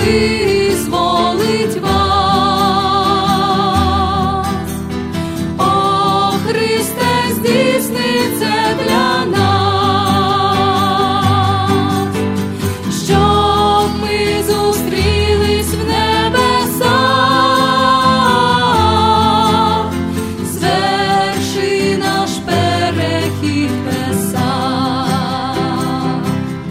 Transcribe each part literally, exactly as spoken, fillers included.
визволить вас. О, Христе, здійсни це для нас, щоб ми зустрілись в небесах, зверши наш перехід Песах.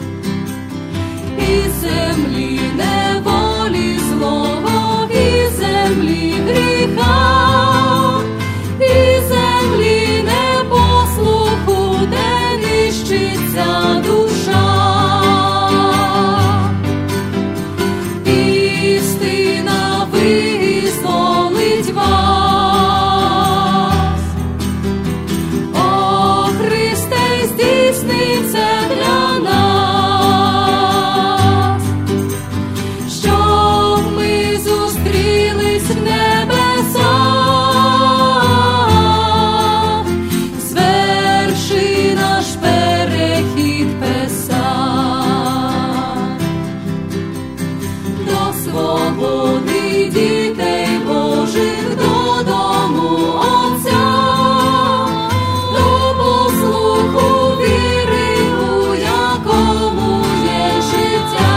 І землі неволі злого, і землі гріха, і землі непослуху, де нищиться душа. Істина визволить вас. О, Христе, здійсни це для нас, щоб ми зустрілись в небесах, зверши наш перехід Песах. До свободи дітей Божих, додому Отця, до послуху віри, у якому є життя.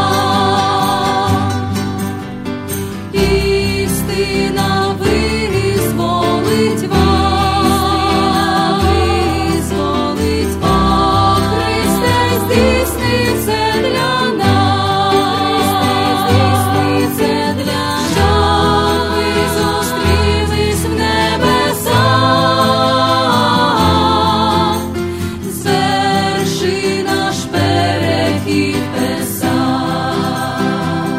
Істина визволить вас, визволить вас. Христе, здійсни це для нас, здійсни це для нас, щоб ми зустрілись в небесах, зверши наш перехід Песах.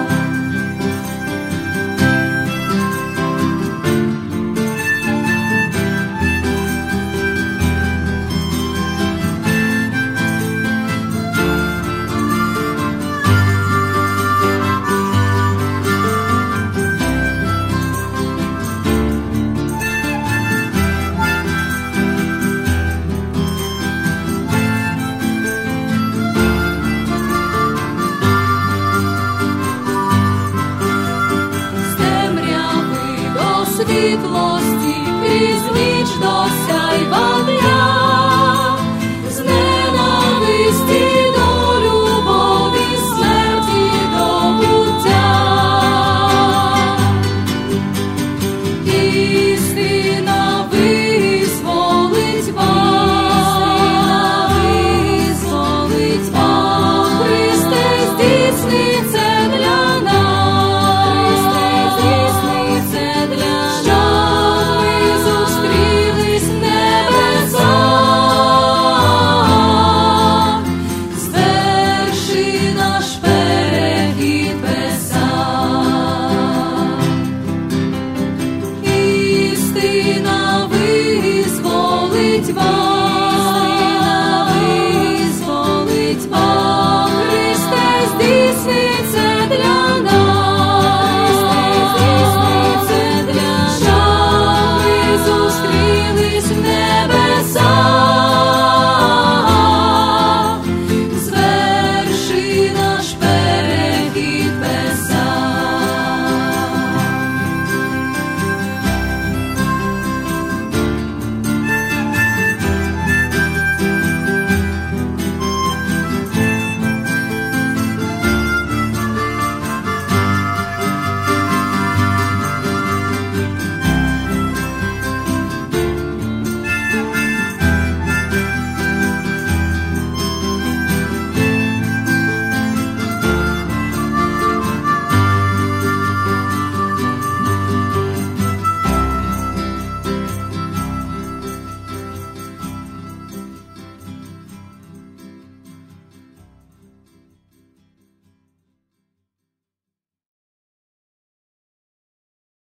З темряви до світло